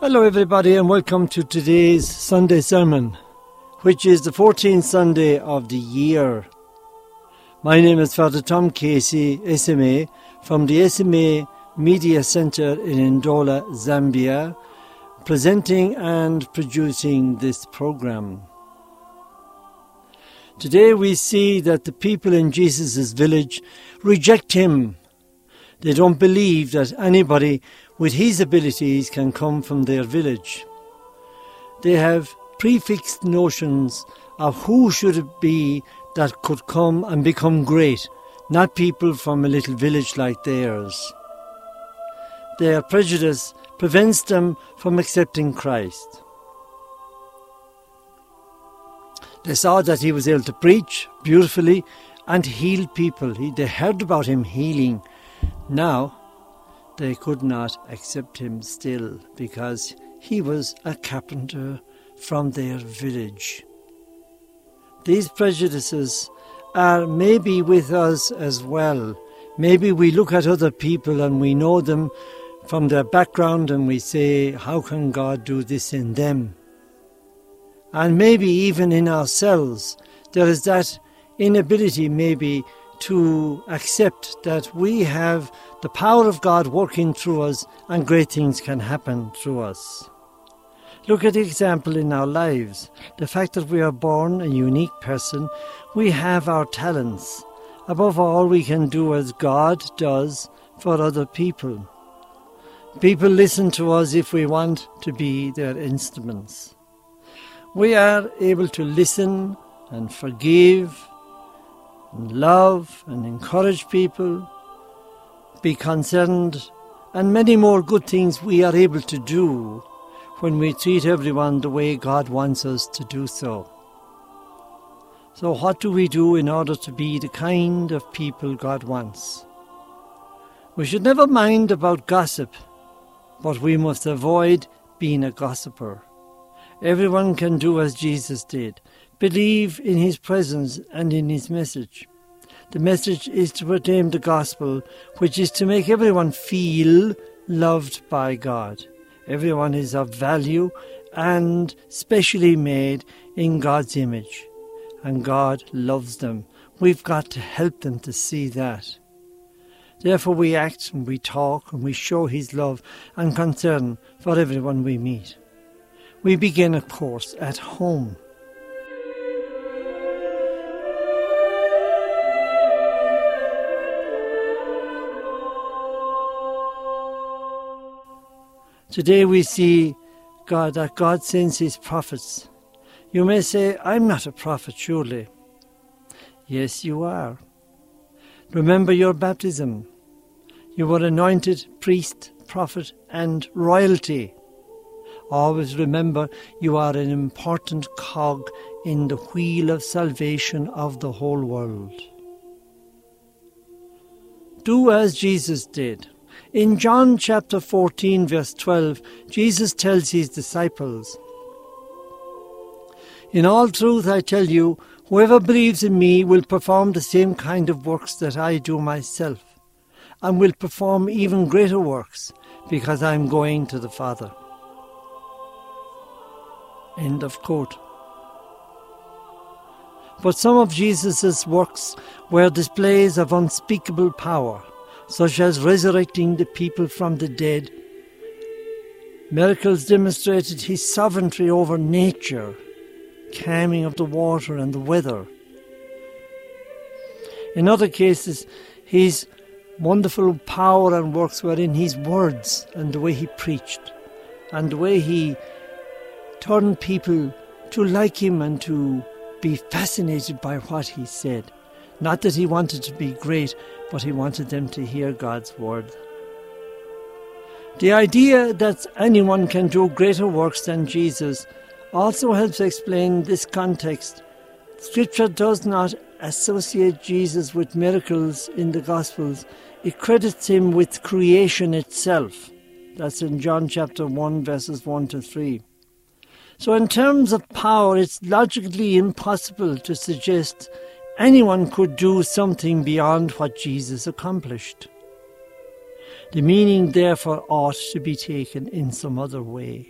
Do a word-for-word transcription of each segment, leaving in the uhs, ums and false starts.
Hello everybody and welcome to today's Sunday sermon, which is the fourteenth Sunday of the year. My name is Father Tom Casey, S M A, from the S M A Media Centre in Ndola, Zambia, presenting and producing this program. Today we see that the people in Jesus' village reject him. They don't believe that anybody with his abilities can come from their village. They have prefixed notions of who should it be that could come and become great, not people from a little village like theirs. Their prejudice prevents them from accepting Christ. They saw that he was able to preach beautifully and heal people. He, they heard about him healing. Now, they could not accept him still because he was a carpenter from their village. These prejudices are maybe with us as well. Maybe we look at other people and we know them from their background and we say, how can God do this in them? And maybe even in ourselves, there is that inability maybe to accept that we have the power of God working through us and great things can happen through us. Look at the example in our lives. The fact that we are born a unique person, we have our talents. Above all, we can do as God does for other people. People listen to us if we want to be their instruments. We are able to listen and forgive and love and encourage people, be concerned, and many more good things we are able to do when we treat everyone the way God wants us to do so. So what do we do in order to be the kind of people God wants? We should never mind about gossip, but we must avoid being a gossiper. Everyone can do as Jesus did. Believe in his presence and in his message. The message is to proclaim the gospel, which is to make everyone feel loved by God. Everyone is of value and specially made in God's image, and God loves them. We've got to help them to see that. Therefore we act and we talk and we show his love and concern for everyone we meet. We begin, of course, at home. Today we see God that God sends his prophets. You may say, I'm not a prophet, surely. Yes, you are. Remember your baptism. You were anointed priest, prophet, and royalty. Always remember you are an important cog in the wheel of salvation of the whole world. Do as Jesus did. In John chapter fourteen, verse twelve, Jesus tells his disciples, in all truth I tell you, whoever believes in me will perform the same kind of works that I do myself, and will perform even greater works, because I am going to the Father. End of quote. But some of Jesus' works were displays of unspeakable power, such as resurrecting the people from the dead. Miracles demonstrated his sovereignty over nature, calming of the water and the weather. In other cases, his wonderful power and works were in his words and the way he preached, and the way he turned people to like him and to be fascinated by what he said. Not that he wanted to be great, but he wanted them to hear God's word. The idea that anyone can do greater works than Jesus also helps explain this context. Scripture does not associate Jesus with miracles in the Gospels. It credits him with creation itself. That's in John chapter one, verses one to three. So in terms of power, it's logically impossible to suggest anyone could do something beyond what Jesus accomplished. The meaning therefore ought to be taken in some other way.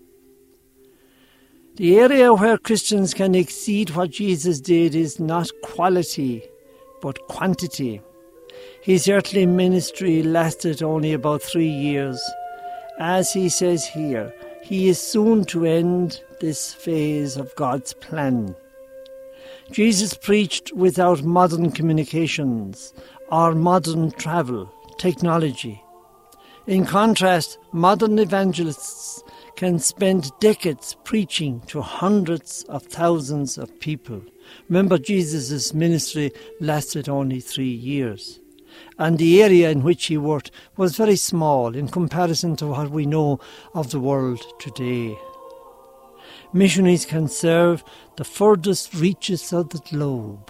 The area where Christians can exceed what Jesus did is not quality, but quantity. His earthly ministry lasted only about three years. As he says here, he is soon to end this phase of God's plan. Jesus preached without modern communications or modern travel, technology. In contrast, modern evangelists can spend decades preaching to hundreds of thousands of people. Remember, Jesus' ministry lasted only three years. And the area in which he worked was very small in comparison to what we know of the world today. Missionaries can serve the furthest reaches of the globe.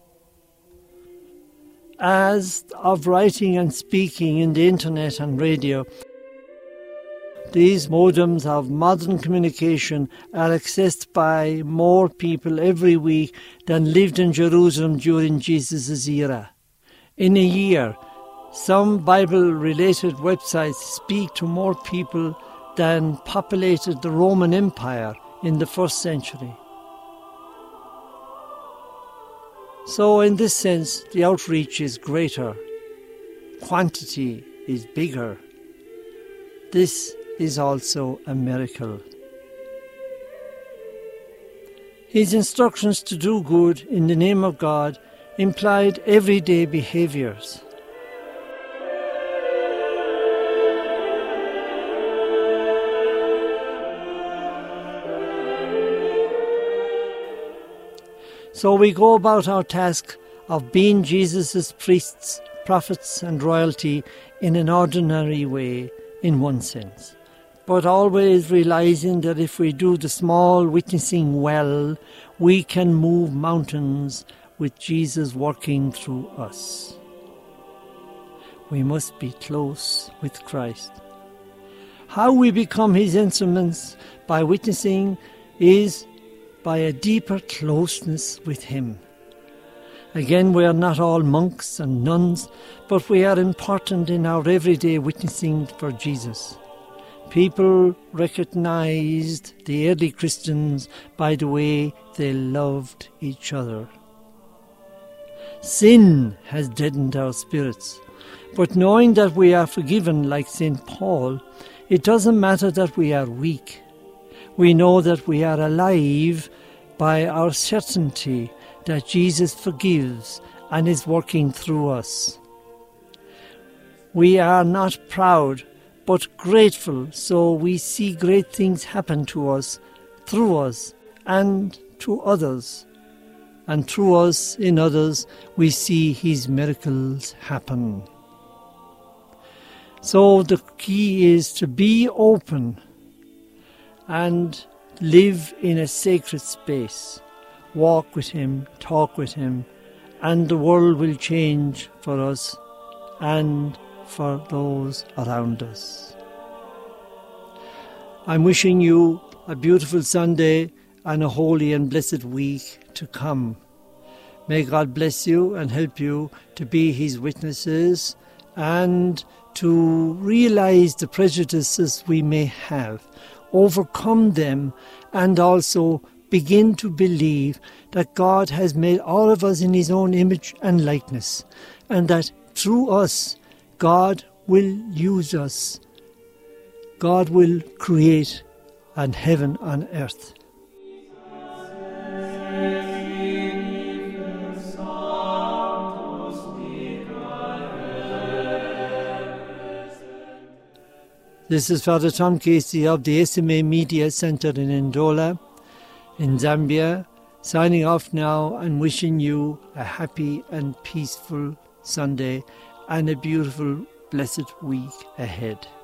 As of writing and speaking in the internet and radio, these modems of modern communication are accessed by more people every week than lived in Jerusalem during Jesus' era. In a year, some Bible-related websites speak to more people than populated the Roman Empire in the first century. So in this sense, the outreach is greater. Quantity is bigger. This is also a miracle. His instructions to do good in the name of God implied everyday behaviours. So we go about our task of being Jesus' priests, prophets and royalty in an ordinary way, in one sense, but always realizing that if we do the small witnessing well, we can move mountains with Jesus working through us. We must be close with Christ. How we become his instruments by witnessing is by a deeper closeness with him. Again, we are not all monks and nuns, but we are important in our everyday witnessing for Jesus. People recognized the early Christians by the way they loved each other. Sin has deadened our spirits, but knowing that we are forgiven like Saint Paul, it doesn't matter that we are weak. We know that we are alive by our certainty that Jesus forgives and is working through us. We are not proud, but grateful, so we see great things happen to us, through us, and to others. And through us, in others, we see his miracles happen. So the key is to be open and live in a sacred space. Walk with him, talk with him, and the world will change for us and for those around us. I'm wishing you a beautiful Sunday and a holy and blessed week to come. May God bless you and help you to be his witnesses and to realize the prejudices we may have, overcome them, and also begin to believe that God has made all of us in his own image and likeness, and that through us God will use us. God will create an heaven on earth. This is Father Tom Casey of the S M A Media Centre in Ndola, in Zambia, signing off now and wishing you a happy and peaceful Sunday and a beautiful, blessed week ahead.